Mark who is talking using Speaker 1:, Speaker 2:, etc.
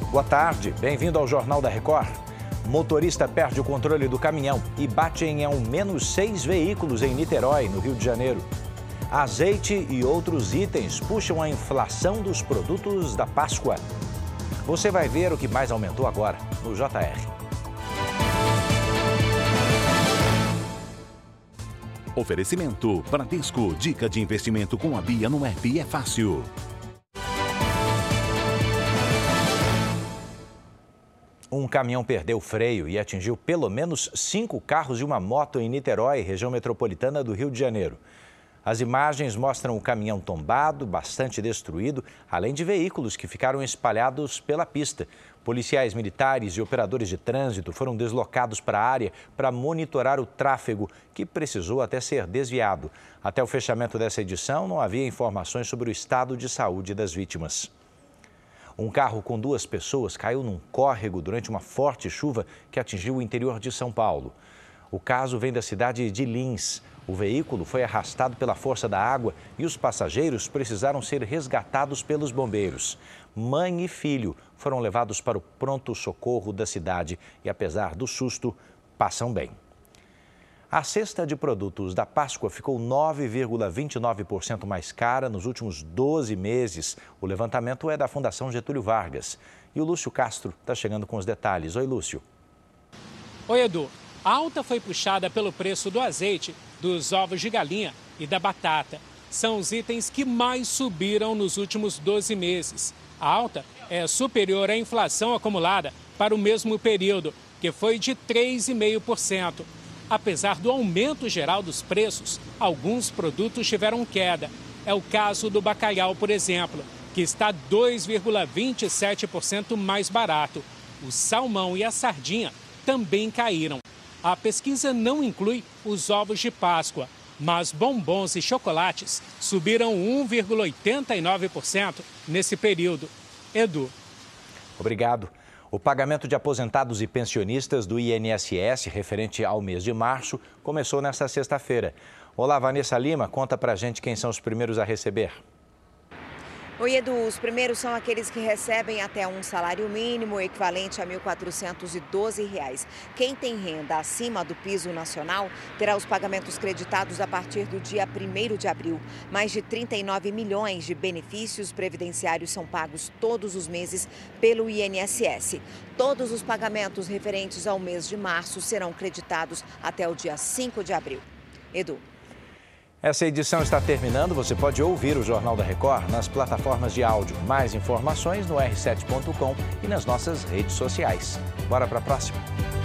Speaker 1: Boa tarde, bem-vindo ao Jornal da Record. Motorista perde o controle do caminhão e bate em ao menos 6 veículos em Niterói, no Rio de Janeiro. Azeite e outros itens puxam a inflação dos produtos da Páscoa. Você vai ver o que mais aumentou agora no JR.
Speaker 2: Oferecimento Bradesco. Dica de investimento com a Bia no app é fácil.
Speaker 1: Um caminhão perdeu o freio e atingiu pelo menos 5 carros e uma moto em Niterói, região metropolitana do Rio de Janeiro. As imagens mostram o caminhão tombado, bastante destruído, além de veículos que ficaram espalhados pela pista. Policiais militares e operadores de trânsito foram deslocados para a área para monitorar o tráfego, que precisou até ser desviado. Até o fechamento dessa edição, não havia informações sobre o estado de saúde das vítimas. Um carro com 2 pessoas caiu num córrego durante uma forte chuva que atingiu o interior de São Paulo. O caso vem da cidade de Lins. O veículo foi arrastado pela força da água e os passageiros precisaram ser resgatados pelos bombeiros. Mãe e filho foram levados para o pronto-socorro da cidade e, apesar do susto, passam bem. A cesta de produtos da Páscoa ficou 9,29% mais cara nos últimos 12 meses. O levantamento é da Fundação Getúlio Vargas. E o Lúcio Castro está chegando com os detalhes. Oi, Lúcio.
Speaker 3: Oi, Edu. A alta foi puxada pelo preço do azeite, dos ovos de galinha e da batata. São os itens que mais subiram nos últimos 12 meses. A alta é superior à inflação acumulada para o mesmo período, que foi de 3,5%. Apesar do aumento geral dos preços, alguns produtos tiveram queda. É o caso do bacalhau, por exemplo, que está 2,27% mais barato. O salmão e a sardinha também caíram. A pesquisa não inclui os ovos de Páscoa, mas bombons e chocolates subiram 1,89% nesse período. Edu.
Speaker 1: Obrigado. O pagamento de aposentados e pensionistas do INSS, referente ao mês de março, começou nesta sexta-feira. Olá, Vanessa Lima, conta pra gente quem são os primeiros a receber.
Speaker 4: Oi, Edu, os primeiros são aqueles que recebem até um salário mínimo, equivalente a R$ 1.412. Quem tem renda acima do piso nacional terá os pagamentos creditados a partir do dia 1º de abril. Mais de 39 milhões de benefícios previdenciários são pagos todos os meses pelo INSS. Todos os pagamentos referentes ao mês de março serão creditados até o dia 5 de abril. Edu.
Speaker 1: Essa edição está terminando. Você pode ouvir o Jornal da Record nas plataformas de áudio. Mais informações no r7.com e nas nossas redes sociais. Bora para a próxima.